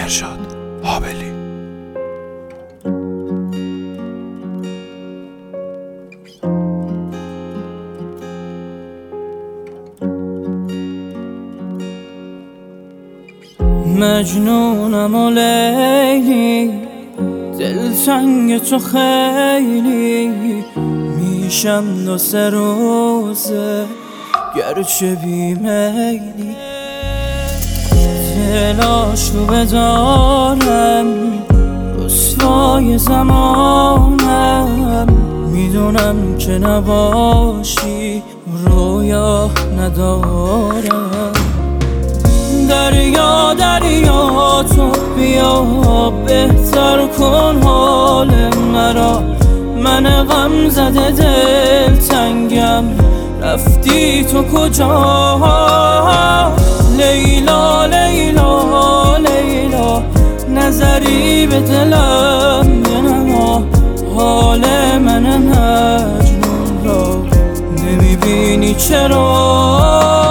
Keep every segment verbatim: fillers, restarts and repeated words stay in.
ارشاد حابلی. مجنونم و لیلی، دلتنگ تو خیلی، میشم دو سه روزه گرچه بی میلی. تلاشو بدارم رسوای زمانم، میدونم که نباشی رویا ندارم. دریا دریا تو بیا بهتر کن حال مرا، من غم زده دل تنگم رفتی تو کجا؟ لیلا لیلا لیلا نظری به دلم بنما، حال من مجنون را نمیبینی چرا؟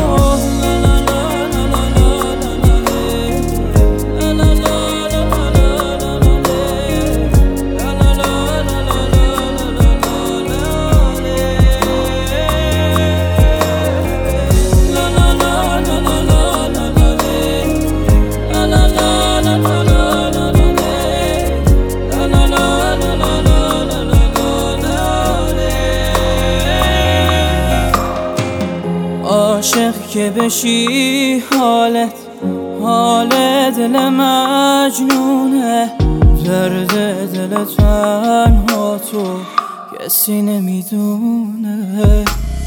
عاشق که بشی حالت حال دل مجنونه، درد دل تنها تو کسی نمیدونه.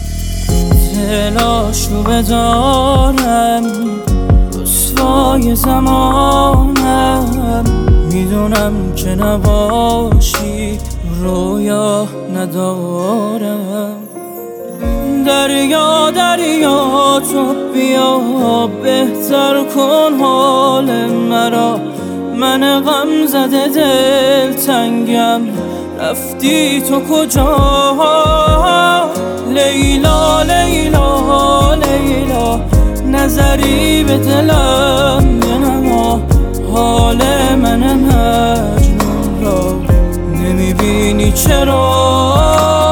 تلاشو بدارم رسوای زمانم، میدونم که نباشی رویا ندارم. دریا دریا تو بیا بهتر کن حال مرا، من غم زده دل تنگم رفتی تو کجا؟ لیلا لیلا لیلا نظری به دلم بنما، حال من مجنون را نمیبینی چرا؟